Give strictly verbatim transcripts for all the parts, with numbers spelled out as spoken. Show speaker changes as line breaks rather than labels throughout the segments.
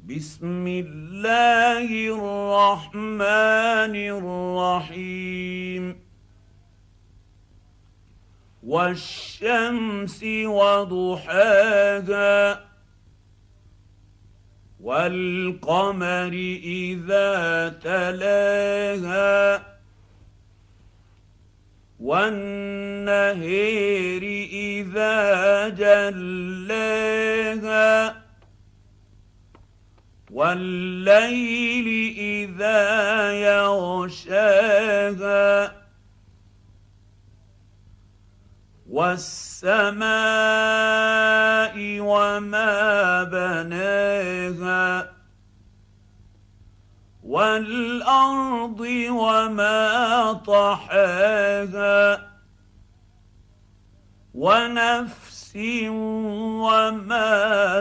بسم الله الرحمن الرحيم والشمس وضحاها والقمر إذا تلاها والنهر إذا جلاها والليل إذا يغشاها والسماء وما بناها والأرض وما طحاها ونفس وما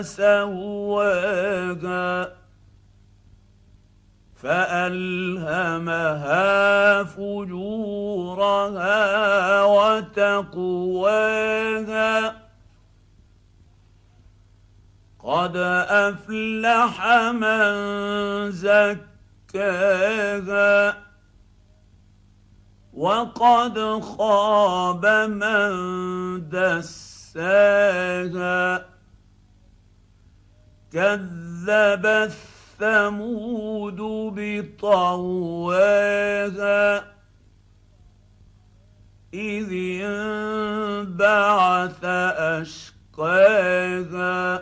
سواها فألهمها فجورها وتقواها قد أفلح من زكاها وقد خاب من دساها كذبت ثمود بطغواها إذ انبعث أشقاها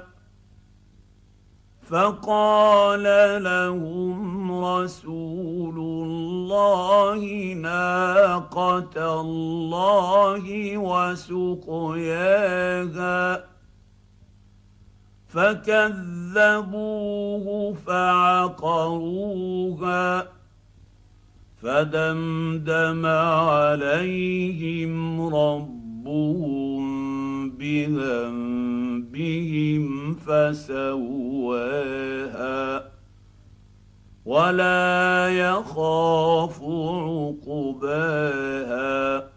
فقال لهم رسول الله ناقة الله وسقياها فكذبوه فعقروها فدمدم عليهم ربهم بذنبهم فسواها ولا يخاف عقباها